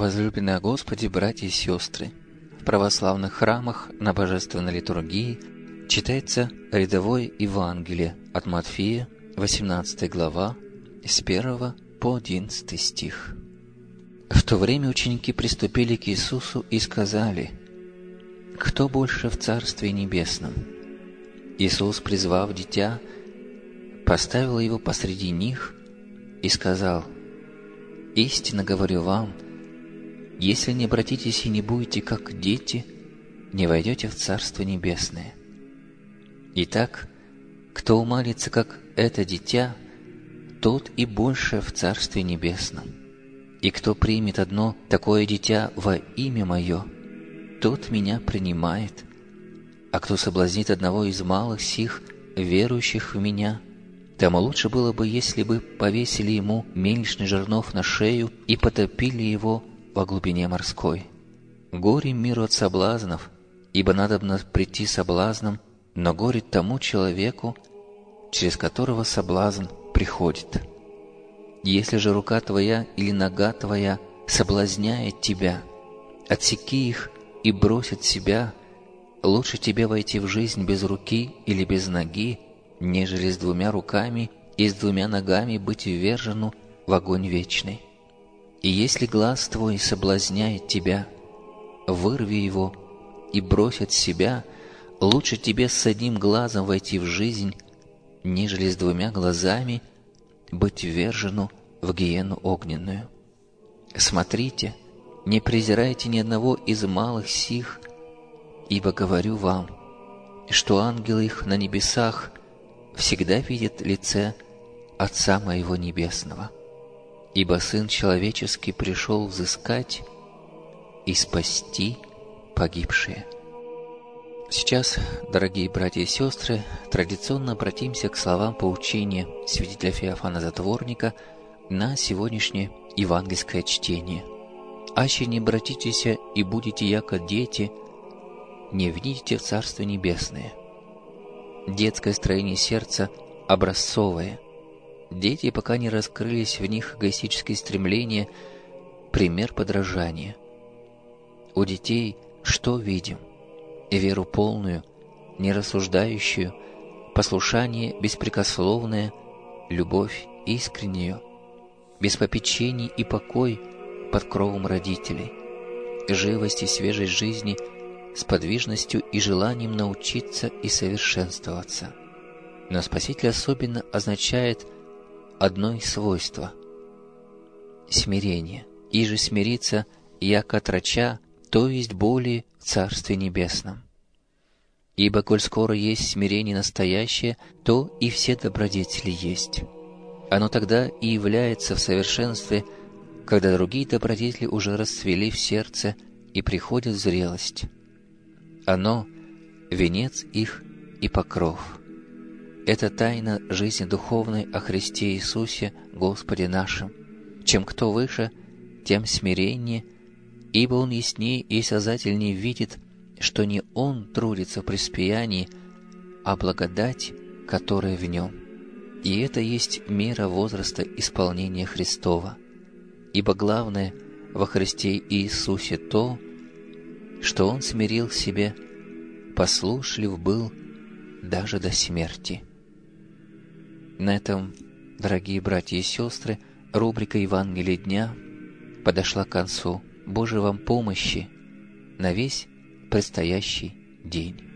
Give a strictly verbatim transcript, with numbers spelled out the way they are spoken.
Возлюбленные Господи, братья и сестры, в православных храмах на Божественной литургии читается рядовое Евангелие от Матфея, восемнадцатая глава, с первого по одиннадцатый стих. В то время ученики приступили к Иисусу и сказали: «Кто больше в Царстве Небесном?» Иисус, призвав дитя, поставил его посреди них и сказал: «Истинно говорю вам, если не обратитесь и не будете как дети, не войдете в Царство Небесное. Итак, кто умалится, как это дитя, тот и больше в Царстве Небесном. И кто примет одно такое дитя во имя Мое, тот Меня принимает. А кто соблазнит одного из малых сих, верующих в Меня, тому лучше было бы, если бы повесили ему мельничный жернов на шею и потопили его во глубине морской. Горе миру от соблазнов, ибо надобно прийти соблазном, но горе тому человеку, через которого соблазн приходит. Если же рука твоя или нога твоя соблазняет тебя, отсеки их и брось от себя. Лучше тебе войти в жизнь без руки или без ноги, нежели с двумя руками и с двумя ногами быть ввержену в огонь вечный. И если глаз твой соблазняет тебя, вырви его и брось от себя. Лучше тебе с одним глазом войти в жизнь, нежели с двумя глазами быть ввержену в гиену огненную. Смотрите, не презирайте ни одного из малых сих, ибо говорю вам, что ангелы их на небесах всегда видят лице Отца Моего Небесного. Ибо Сын Человеческий пришел взыскать и спасти погибшие». Сейчас, дорогие братья и сестры, традиционно обратимся к словам поучения святителя Феофана Затворника на сегодняшнее евангельское чтение. «Аще не обратитесь и будете яко дети, не вникнете в Царство Небесное». Детское строение сердца образцовое. Дети, пока не раскрылись в них эгоистические стремления, пример подражания. У детей что видим? Веру полную, нерассуждающую, послушание беспрекословное, любовь искреннюю, без попечений и покой под кровом родителей, живость и свежесть жизни с подвижностью и желанием научиться и совершенствоваться. Но Спаситель особенно означает одно из свойства — смирение. «Иже смириться, яко отроча, то есть более в Царстве Небесном. Ибо, коль скоро есть смирение настоящее, то и все добродетели есть. Оно тогда и является в совершенстве, когда другие добродетели уже расцвели в сердце и приходят в зрелость. Оно — венец их и покров. Это тайна жизни духовной о Христе Иисусе, Господе нашим. Чем кто выше, тем смирение, ибо он яснее и осязательнее видит, что не он трудится в преуспеянии, а благодать, которая в нем. И это есть мера возраста исполнения Христова. Ибо главное во Христе Иисусе то, что Он смирил себе, послушлив был даже до смерти». На этом, дорогие братья и сестры, рубрика «Евангелие дня» подошла к концу. Божьей вам помощи на весь предстоящий день.